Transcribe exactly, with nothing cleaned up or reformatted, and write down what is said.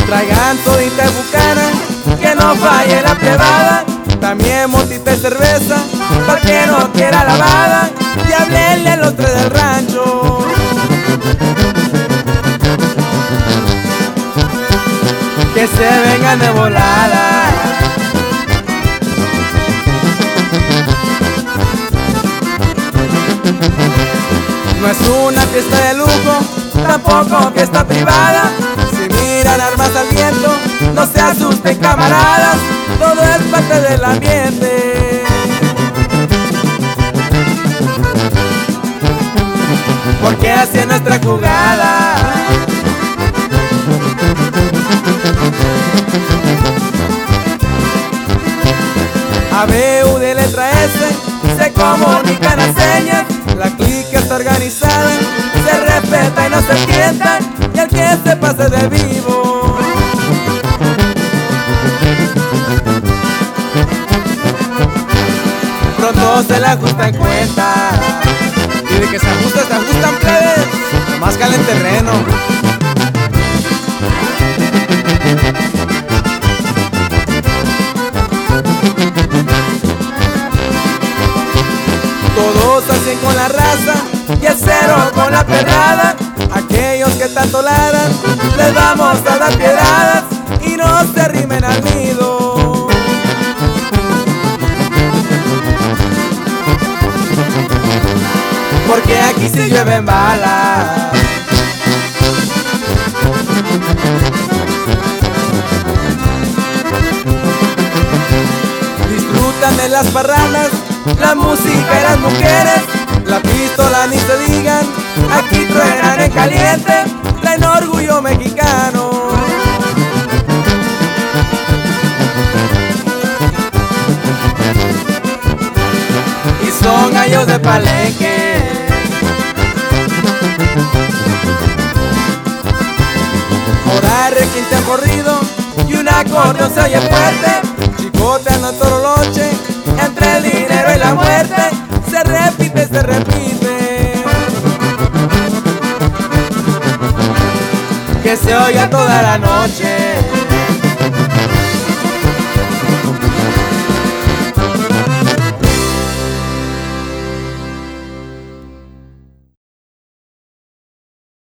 Traigan todita y bucana, que no falle la privada. También motita y cerveza, para que no quiera lavada. Y háblenle a los tres del rancho, que se vengan de volada. No es una fiesta de lujo, tampoco fiesta privada. Si miran armas al viento, no se asusten camaradas, todo es parte del ambiente. Porque así es nuestra jugada. A B U de letra S se comunican a señas. La clica está organizada, se respeta y no se tientan, y el que se pase de vivo pronto se le ajusta en cuenta. Y de que se ajusta, se ajustan plebes, más cala en terreno. Todos al cien con la raza y el cero con la perrada. Aquellos que tanto ladran, les vamos a dar piedradas y no se arrimen al nido. Porque aquí sí llueven balas. Disfrutan de las parrandas, la música y las mujeres, la pistola ni se digan, aquí truenan en caliente, traen orgullo mexicano. Y son gallos de Palenque. Ahora requinte han corrido y un acordeón se oye fuerte, chicoteando en Toroloche, entre el dinero y la muerte, se repite, se repite. Que se oiga toda la noche.